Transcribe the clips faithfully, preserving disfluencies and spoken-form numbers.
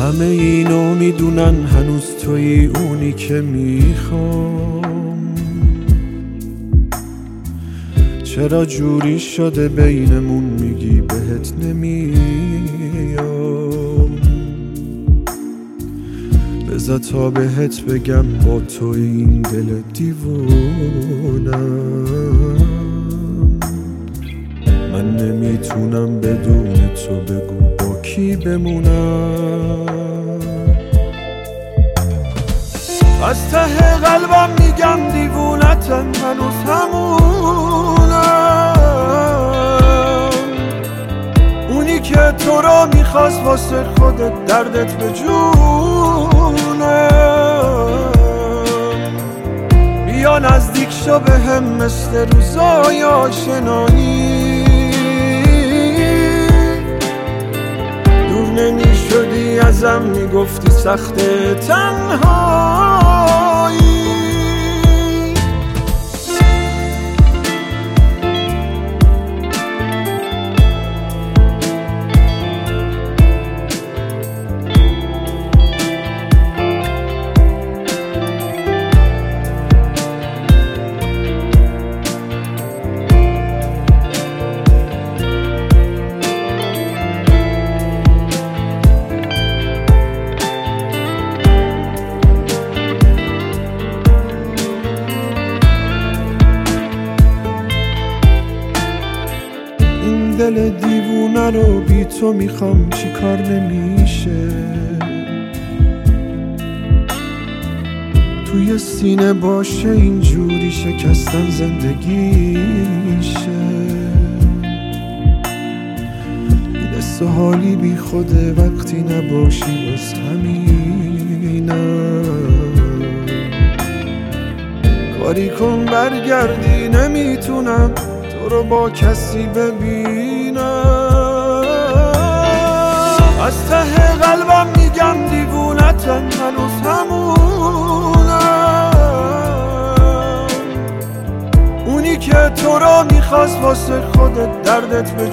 همه اینو میدونن هنوز تویی اونی که میخوام. چرا جوری شده بینمون میگی بهت نمیام؟ بذار تا بهت بگم با تو این دل دیوونم. من نمیتونم بدون تو، بگو با کی بمونم. از ته قلبم میگم دیوونتم، هنوز همونم. اونی که تو را میخواست واسه خودت دردت به جونم. بیا نزدیک شو به هم مثل روزای آشنایی. دور نمی شدی ازم، میگفتی سخت تنهایی. دل دیوونه رو بی تو میخوام، چی کار نمیشه. توی سینه باشه اینجوری شکستن زندگیشه. این حس و حالی بی خوده وقتی نباشی، بس همینم. کاری کن برگردی، نمیتونم تو رو با کسی ببینم. از ته قلبم میگم دیوونتم، هنوز همونم. اونی که تو رو میخواست واسه خودت دردت به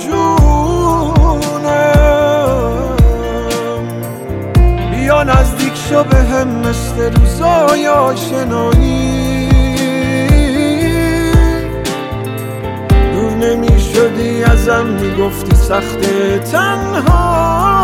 جونم. بیا نزدیک شو به هم مثل روزای آشنایی. نمی شدی ازم، میگفتی سخت تنها.